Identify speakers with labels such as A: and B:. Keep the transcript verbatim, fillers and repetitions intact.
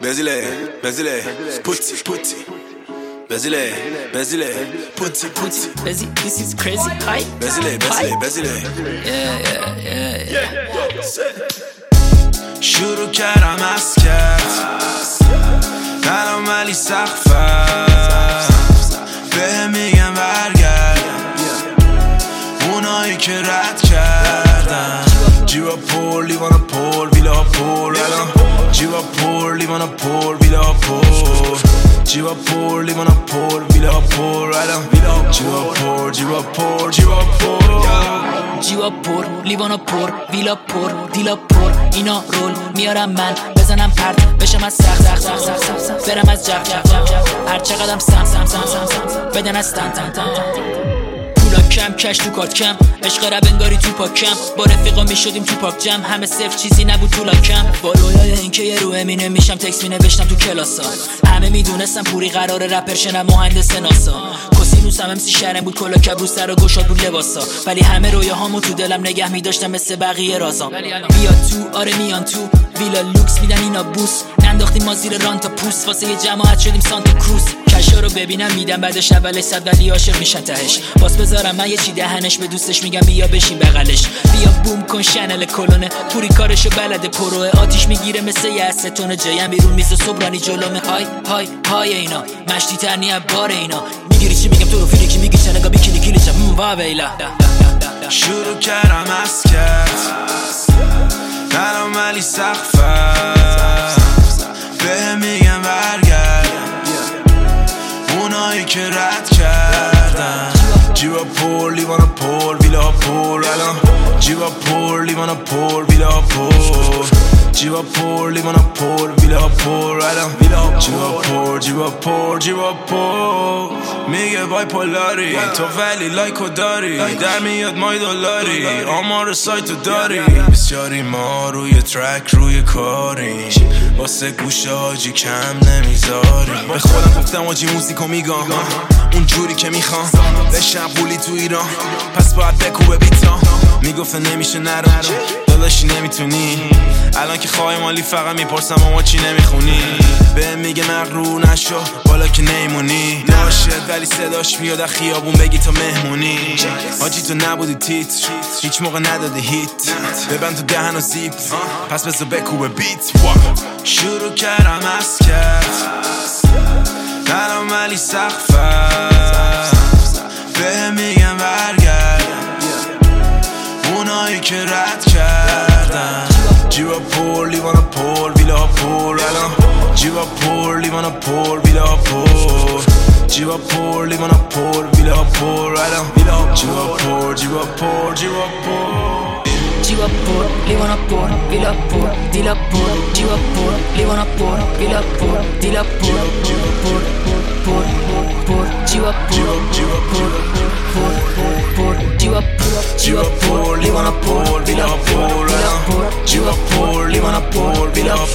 A: Basile, Basile, Putti, Putti. Basile, Basile, Putti, Putti.
B: Basile, this is crazy. Hi.
A: Basile, Basile, Basile.
B: Yeah, yeah, yeah, yeah.
A: شروع کردم از کرد دلم ولی سقفت به میگم برگرد اونایی که رد کردن جیبا پر لیوانا پر ویلا پر جیبا پر لیوانا پر ویلا پر جیبا پر لیوانا پر ویلا پر جیبا پر جیبا پر جیبا پر
B: جیبا پر لیوانا پر ویلا پر دیلا پر اینا رول میارم من بزنم پرت بشم از سخت سخت سخت سخت برم از جغ جغ جغ هر چقدرم سم سم سم سم بدن از تن تن تن پولا کم کش تو کات کم عشق رب انگاری تو پاکم با رفیقا میشدیم تو پاک جم همه صفر چیزی نبود تو لاکم با رویای اینکه یه رو امینه میشم تکس می نوشتم تو کلاسا همه میدونستم پوری قرار رپر شنم مهندس ناسا کسینوس هم امسی شرم بود کلا کبرو سر و گشاد بود لباسا ولی همه رویاهامو تو دلم نگه میداشتم مثل بقیه رازام بیا تو آره میان تو ویلا لوکس میدن اینا بوس ننداختیم ما زیر ران تا پوست واسه یه جماعت شدیم سانتا کروز کشا رو ببینم میدم بعدش اولش صد ولی عاشق میشن تهش باز بذارم من یه چی دهنش به دوستش میگم بیا بشین بغلش بیا بوم کن شنل کلونه پوری کارشو بلده پروه آتیش میگیره مثل یه استونه جایم بیرون میز و صبرانی جلومه های های های اینا مشتی ترنی بار اینا میگیری چی میگم تو رو فیلیکی میگی چنگا بیکیلی کیلی چم وا ویلا
A: شروع کردم از کرد دلم ولی سقفت به میگم برگرد اونایی که رد کردن جیبا پر لیوانا پر ویلا پر جیبا پر لیوانا پر ویلا پر جیبا پر لیوانا پر ویلا پر جیبا پر جیبا پر جیبا پر میگه بای پولاری تو ولی لایکو داری در میاد مای دلاری آمار سایتو داری بسیاری ما روی ترک روی کاری واسه گوشه حاجی کم نمیذاری به خودم گفتم حاجی موزیکو میگم اون جوری که میخوام بشم قولی تو ایران پس باید بکوبه بیتا میگفته نمیشه نرو داداشی نمیتونی الان که خواهی مالی فقط میپرسم اما چی نمیخونی به میگه مغرور نشو بالا که نیمونی ناشد ولی صداش میاد از خیابون بگی تا مهمونی حاجی تو نبودی تیتر هیچ موقع نداده هیت ببند تو دهن و زیپ پس بذار بکوبه بیت شروع کردم از کرد دلم ولی سقفت به میگم برگرد اونایی که رد کردن جیبا پر لیوانا پر ویلا پر جیبا پر لیوانا پر ویلا پر جیبا پر لیوانا پر ویلا پر جیبا پر جیبا پر جیبا پر
B: جیبا پر لیوانا پر ویلا پر دیلا پر جیبا پر لیوانا پر ویلا پر دیلا پر پر پر پر جیبا پر جیبا پر پر جیبا پر جیبا پر لیوانا پر ویلا پر جیبا پر لیوانا پر ویلا